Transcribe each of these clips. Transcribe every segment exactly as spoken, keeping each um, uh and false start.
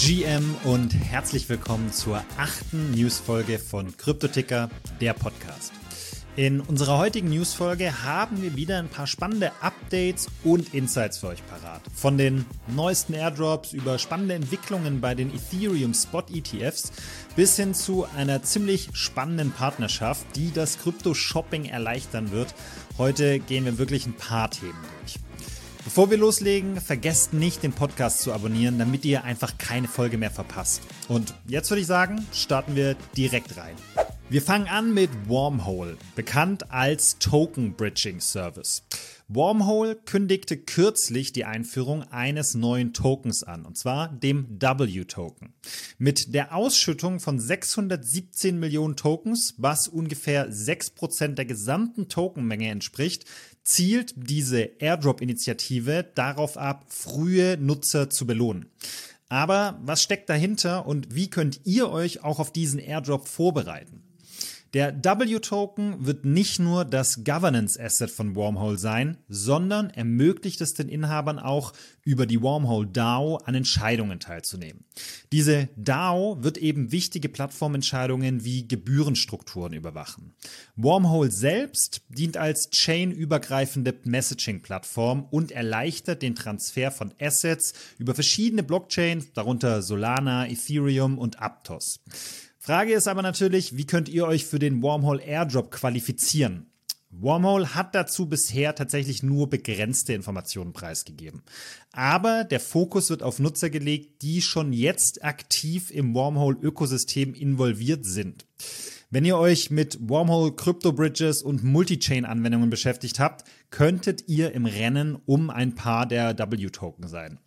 G M und herzlich willkommen zur achten Newsfolge von Kryptoticker, der Podcast. In unserer heutigen Newsfolge haben wir wieder ein paar spannende Updates und Insights für euch parat. Von den neuesten Airdrops über spannende Entwicklungen bei den Ethereum Spot E T Fs bis hin zu einer ziemlich spannenden Partnerschaft, die das Krypto-Shopping erleichtern wird. Heute gehen wir wirklich ein paar Themen durch. Bevor wir loslegen, vergesst nicht, den Podcast zu abonnieren, damit ihr einfach keine Folge mehr verpasst. Und jetzt würde ich sagen, starten wir direkt rein. Wir fangen an mit Wormhole, bekannt als Token Bridging Service. Wormhole kündigte kürzlich die Einführung eines neuen Tokens an, und zwar dem W-Token. Mit der Ausschüttung von sechshundertsiebzehn Millionen Tokens, was ungefähr sechs Prozent der gesamten Tokenmenge entspricht, zielt diese Airdrop-Initiative darauf ab, frühe Nutzer zu belohnen. Aber was steckt dahinter und wie könnt ihr euch auch auf diesen Airdrop vorbereiten? Der W-Token wird nicht nur das Governance-Asset von Wormhole sein, sondern ermöglicht es den Inhabern auch, über die Wormhole DAO an Entscheidungen teilzunehmen. Diese DAO wird eben wichtige Plattformentscheidungen wie Gebührenstrukturen überwachen. Wormhole selbst dient als chain-übergreifende Messaging-Plattform und erleichtert den Transfer von Assets über verschiedene Blockchains, darunter Solana, Ethereum und Aptos. Frage ist aber natürlich, wie könnt ihr euch für den Wormhole Airdrop qualifizieren? Wormhole hat dazu bisher tatsächlich nur begrenzte Informationen preisgegeben. Aber der Fokus wird auf Nutzer gelegt, die schon jetzt aktiv im Wormhole-Ökosystem involviert sind. Wenn ihr euch mit Wormhole Crypto Bridges und Multi-Chain-Anwendungen beschäftigt habt, könntet ihr im Rennen um ein paar der W-Token sein.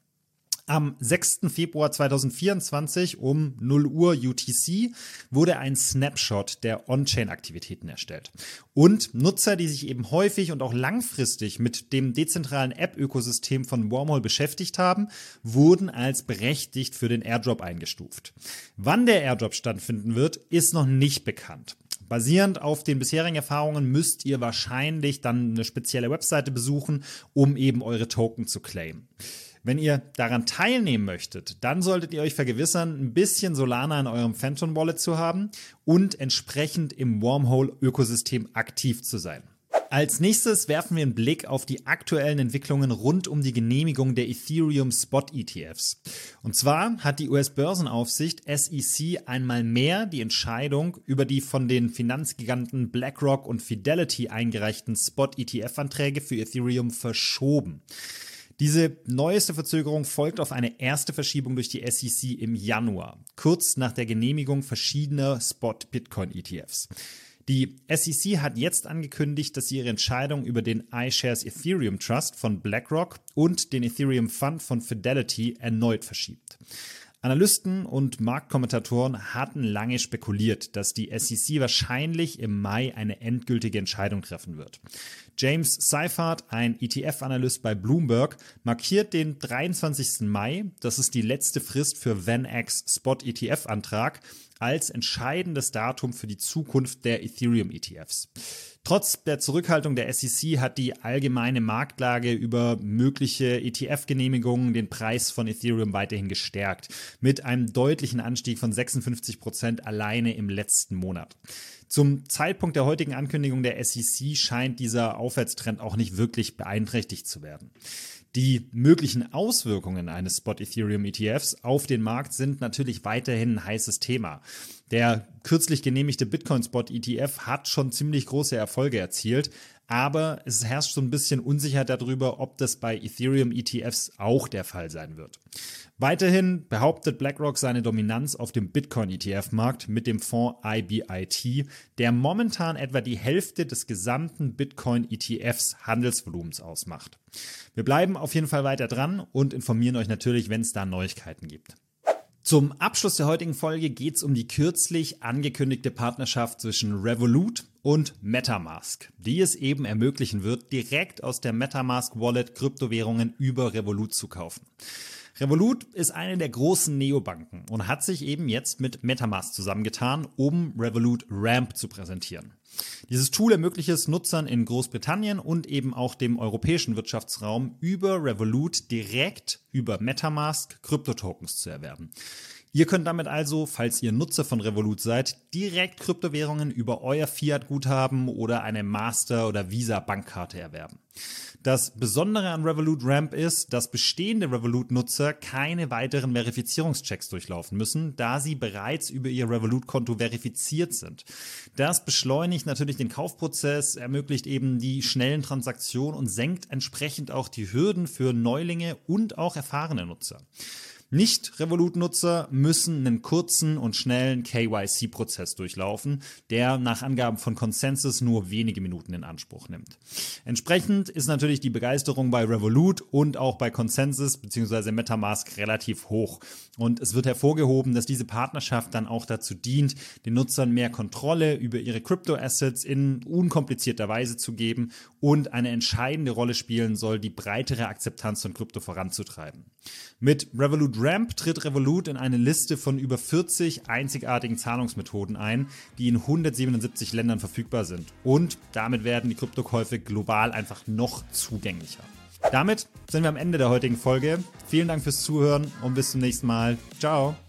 Am sechsten Februar zweitausendvierundzwanzig um null Uhr U T C wurde ein Snapshot der On-Chain-Aktivitäten erstellt. Und Nutzer, die sich eben häufig und auch langfristig mit dem dezentralen App-Ökosystem von Wormhole beschäftigt haben, wurden als berechtigt für den Airdrop eingestuft. Wann der Airdrop stattfinden wird, ist noch nicht bekannt. Basierend auf den bisherigen Erfahrungen müsst ihr wahrscheinlich dann eine spezielle Webseite besuchen, um eben eure Token zu claimen. Wenn ihr daran teilnehmen möchtet, dann solltet ihr euch vergewissern, ein bisschen Solana in eurem Phantom Wallet zu haben und entsprechend im Wormhole-Ökosystem aktiv zu sein. Als nächstes werfen wir einen Blick auf die aktuellen Entwicklungen rund um die Genehmigung der Ethereum Spot E T Fs. Und zwar hat die U S-Börsenaufsicht S E C einmal mehr die Entscheidung über die von den Finanzgiganten BlackRock und Fidelity eingereichten Spot E T F-Anträge für Ethereum verschoben. Diese neueste Verzögerung folgt auf eine erste Verschiebung durch die S E C im Januar, kurz nach der Genehmigung verschiedener Spot-Bitcoin-E T Fs. Die S E C hat jetzt angekündigt, dass sie ihre Entscheidung über den iShares Ethereum Trust von BlackRock und den Ethereum Fund von Fidelity erneut verschiebt. Analysten und Marktkommentatoren hatten lange spekuliert, dass die S E C wahrscheinlich im Mai eine endgültige Entscheidung treffen wird. James Seifert, ein E T F-Analyst bei Bloomberg, markiert den dreiundzwanzigsten Mai, das ist die letzte Frist für V A N X Spot E T F-Antrag, als entscheidendes Datum für die Zukunft der Ethereum-E T Fs. Trotz der Zurückhaltung der S E C hat die allgemeine Marktlage über mögliche E T F-Genehmigungen den Preis von Ethereum weiterhin gestärkt, mit einem deutlichen Anstieg von sechsundfünfzig Prozent alleine im letzten Monat. Zum Zeitpunkt der heutigen Ankündigung der S E C scheint dieser Aufwärtstrend auch nicht wirklich beeinträchtigt zu werden. Die möglichen Auswirkungen eines Spot Ethereum E T Fs auf den Markt sind natürlich weiterhin ein heißes Thema. Der kürzlich genehmigte Bitcoin Spot E T F hat schon ziemlich große Erfolge erzielt, aber es herrscht so ein bisschen Unsicherheit darüber, ob das bei Ethereum E T Fs auch der Fall sein wird. Weiterhin behauptet BlackRock seine Dominanz auf dem Bitcoin-E T F-Markt mit dem Fonds I B I T, der momentan etwa die Hälfte des gesamten Bitcoin-E T Fs Handelsvolumens ausmacht. Wir bleiben auf jeden Fall weiter dran und informieren euch natürlich, wenn es da Neuigkeiten gibt. Zum Abschluss der heutigen Folge geht es um die kürzlich angekündigte Partnerschaft zwischen Revolut und MetaMask, die es eben ermöglichen wird, direkt aus der MetaMask-Wallet Kryptowährungen über Revolut zu kaufen. Revolut ist eine der großen Neobanken und hat sich eben jetzt mit MetaMask zusammengetan, um Revolut Ramp zu präsentieren. Dieses Tool ermöglicht es Nutzern in Großbritannien und eben auch dem europäischen Wirtschaftsraum über Revolut direkt über MetaMask Kryptotokens zu erwerben. Ihr könnt damit also, falls ihr Nutzer von Revolut seid, direkt Kryptowährungen über euer Fiat-Guthaben oder eine Master- oder Visa-Bankkarte erwerben. Das Besondere an Revolut Ramp ist, dass bestehende Revolut-Nutzer keine weiteren Verifizierungschecks durchlaufen müssen, da sie bereits über ihr Revolut-Konto verifiziert sind. Das beschleunigt natürlich den Kaufprozess, ermöglicht eben die schnellen Transaktionen und senkt entsprechend auch die Hürden für Neulinge und auch erfahrene Nutzer. Nicht-Revolut-Nutzer müssen einen kurzen und schnellen K Y C-Prozess durchlaufen, der nach Angaben von Consensus nur wenige Minuten in Anspruch nimmt. Entsprechend ist natürlich die Begeisterung bei Revolut und auch bei Consensus bzw. MetaMask relativ hoch. Und es wird hervorgehoben, dass diese Partnerschaft dann auch dazu dient, den Nutzern mehr Kontrolle über ihre Crypto-Assets in unkomplizierter Weise zu geben und eine entscheidende Rolle spielen soll, die breitere Akzeptanz von Krypto voranzutreiben. Mit Revolut Ramp tritt Revolut in eine Liste von über vierzig einzigartigen Zahlungsmethoden ein, die in hundertsiebenundsiebzig Ländern verfügbar sind. Und damit werden die Kryptokäufe global einfach noch zugänglicher. Damit sind wir am Ende der heutigen Folge. Vielen Dank fürs Zuhören und bis zum nächsten Mal. Ciao!